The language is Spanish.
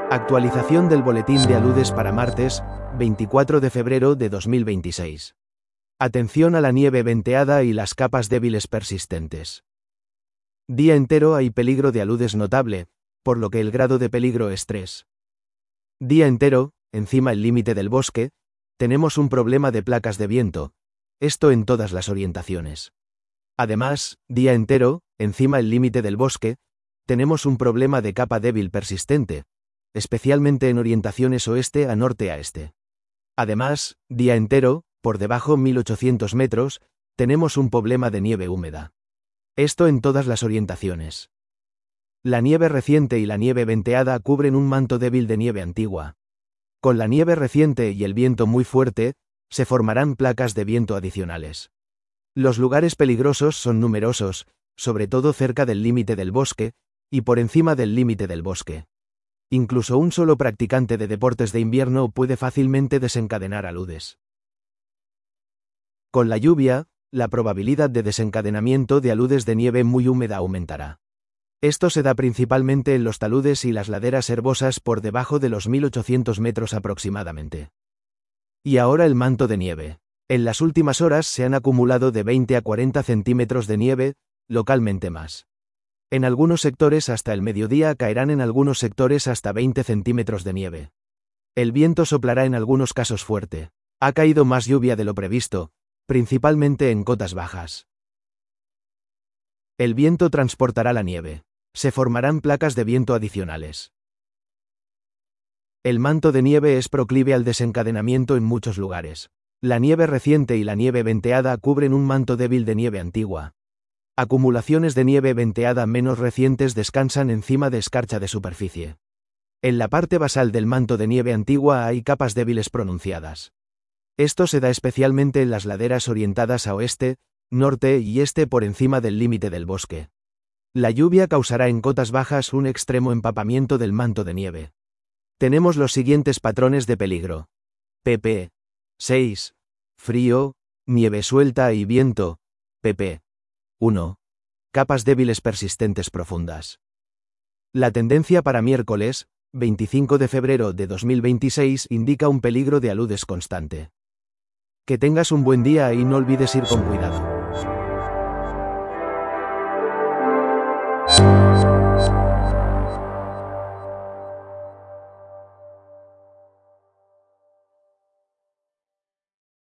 Actualización del boletín de aludes para martes, 24 de febrero de 2026. Atención a la nieve venteada y las capas débiles persistentes. Día entero hay peligro de aludes notable, por lo que el grado de peligro es 3. Día entero, encima el límite del bosque, tenemos un problema de placas de viento, esto en todas las orientaciones. Además, día entero, encima el límite del bosque, tenemos un problema de capa débil persistente, especialmente en orientaciones oeste a norte a este. Además, día entero, por debajo 1800 metros, tenemos un problema de nieve húmeda. Esto en todas las orientaciones. La nieve reciente y la nieve venteada cubren un manto débil de nieve antigua. Con la nieve reciente y el viento muy fuerte, se formarán placas de viento adicionales. Los lugares peligrosos son numerosos, sobre todo cerca del límite del bosque, y por encima del límite del bosque. Incluso un solo practicante de deportes de invierno puede fácilmente desencadenar aludes. Con la lluvia, la probabilidad de desencadenamiento de aludes de nieve muy húmeda aumentará. Esto se da principalmente en los taludes y las laderas herbosas por debajo de los 1800 metros aproximadamente. Y ahora el manto de nieve. En las últimas horas se han acumulado de 20 a 40 centímetros de nieve, localmente más. En algunos sectores hasta el mediodía caerán en algunos sectores hasta 20 centímetros de nieve. El viento soplará en algunos casos fuerte. Ha caído más lluvia de lo previsto, principalmente en cotas bajas. El viento transportará la nieve. Se formarán placas de viento adicionales. El manto de nieve es proclive al desencadenamiento en muchos lugares. La nieve reciente y la nieve venteada cubren un manto débil de nieve antigua. Acumulaciones de nieve venteada menos recientes descansan encima de escarcha de superficie. En la parte basal del manto de nieve antigua hay capas débiles pronunciadas. Esto se da especialmente en las laderas orientadas a oeste, norte y este por encima del límite del bosque. La lluvia causará en cotas bajas un extremo empapamiento del manto de nieve. Tenemos los siguientes patrones de peligro. pp. 6. Frío, nieve suelta y viento. pp. 1. Capas débiles persistentes profundas. La tendencia para miércoles, 25 de febrero de 2026 indica un peligro de aludes constante. Que tengas un buen día y no olvides ir con cuidado.